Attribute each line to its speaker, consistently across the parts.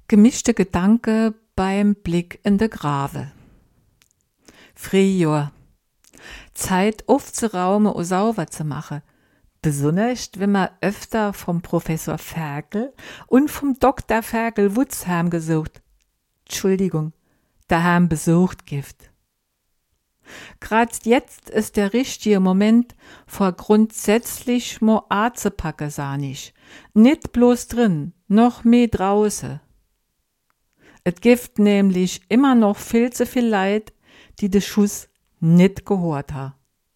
Speaker 1: Gemischte Gedanke beim Blick in de Grave. Frühjahr. Zeit aufzuraumen und sauber zu machen. Besonders, wenn man öfter vom Professor Ferkel und vom Dr. Ferkel Wutzheim gesucht. Entschuldigung, daheim besucht Gift. Grad jetzt ist der richtige Moment, vor grundsätzlich mo anzupacken, sah ich. Nicht bloß drin, noch mehr draußen. Et gibt nämlich immer noch viel zu viel Leid, die de Schuss nicht gehört ha.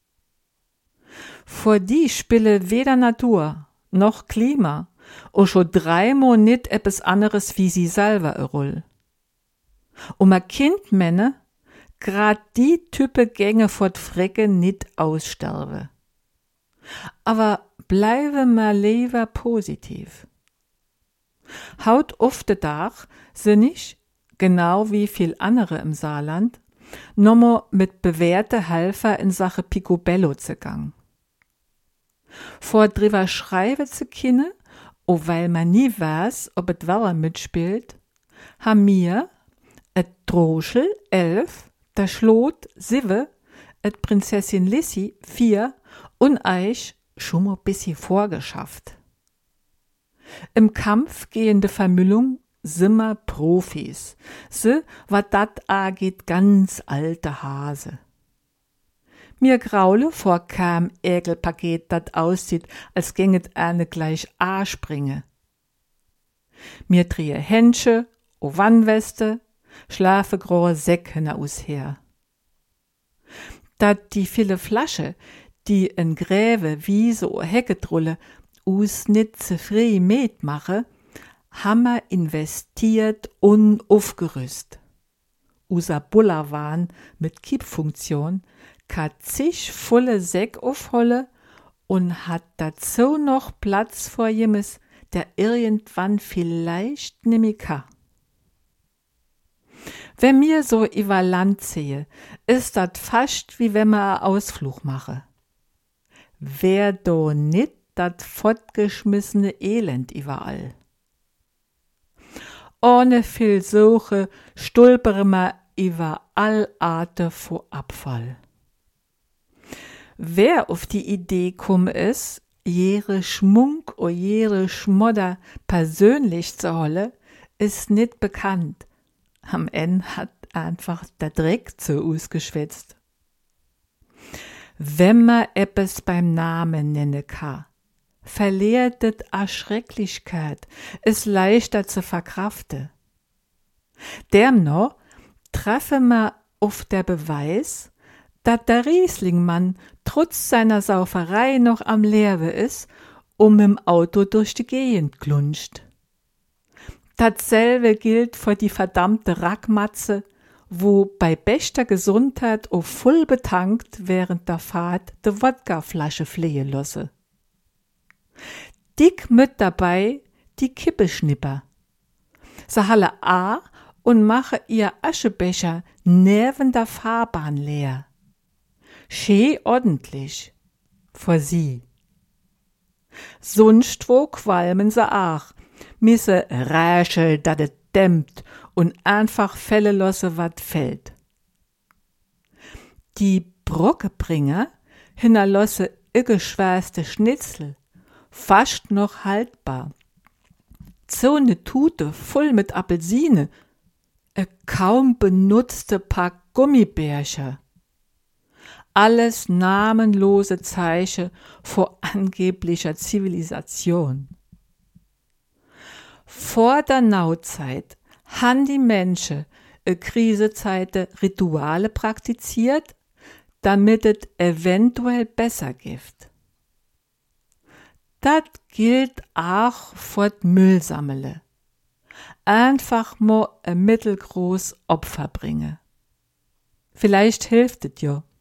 Speaker 1: Vor die spiele weder Natur noch Klima und schon dreimal nicht etwas anderes wie sie selber eine Rolle. A Kind menne, grad die Type gänge fort Frecke nicht aussterbe. Aber bleibe mal lieber positiv. Haut auf de Dach sind ich, genau wie viel andere im Saarland, nommer mit bewährte Helfer in Sache Picobello zu gang. Vor drüber schreiben zu können, weil man nie weiß, ob et Weller mitspielt, haben mir et Droschel 11, der Schlot 7, et Prinzessin Lissy 4 und Eich schon mal bisschen vorgeschafft. Im Kampf gehende Vermüllung simmer Profis. Se, wat dat angeht, ganz alte Hase. Mir graule vor kam Ägelpaket, dat aussieht, als gänget eine gleich A springe. Mir drehe Hänsche, o Wannweste, schlafe grohe Säcken aus her. Dat die viele Flasche, die in Gräve wie so Heckedrulle us nit zufrieden met mache, hammer investiert und aufgerüst. Usa Bullerwahn mit Kippfunktion kann zig volle Säck aufholle und hat dazu noch Platz vor jemes, der irgendwann vielleicht nimmer kann. Wenn mir so über Land sehe, ist dat fast wie wenn man a Ausflug mache. Wär do nit dat fortgeschmissene Elend überall. Ohne viel Suche stolpere ma über all Arte vor Abfall. Wer auf die Idee kum is, jere Schmunk o jere Schmodder persönlich zu holle, ist nicht bekannt. Am Ende hat einfach der Dreck zu ausgeschwätzt. Wenn ma eppes beim Namen nenne kann, verliert et a Schrecklichkeit, ist leichter zu verkraften. Demno treffe ma auf der Beweis, dat der Rieslingmann trotz seiner Sauferei noch am Lewe is, im Auto durch die Gegend klunscht. Dasselbe gilt für die verdammte Rackmatze, wo bei bester Gesundheit o voll betankt während der Fahrt de Wodkaflasche flehe losse. Dick mit dabei die Kippeschnipper. Se halle a und mache ihr Aschebecher neben der Fahrbahn leer. Schee ordentlich. Vor sie. Sonst wo qualmen se ach, misse räschel, dat et dämmt und einfach fälle losse wat fällt. Die Brockebringer hinterlosse geschwärste Schnitzel, fast noch haltbar. So ne Tute voll mit Apfelsine, kaum benutzte Pack Gummibärchen. Alles namenlose Zeichen vor angeblicher Zivilisation. Vor der Nauzeit han die Menschen Krisezeiten Rituale praktiziert, damit es eventuell besser gibt. Das gilt auch für d Müllsammele. Einfach mal ein mittelgroß Opfer bringe. Vielleicht hilft es ja.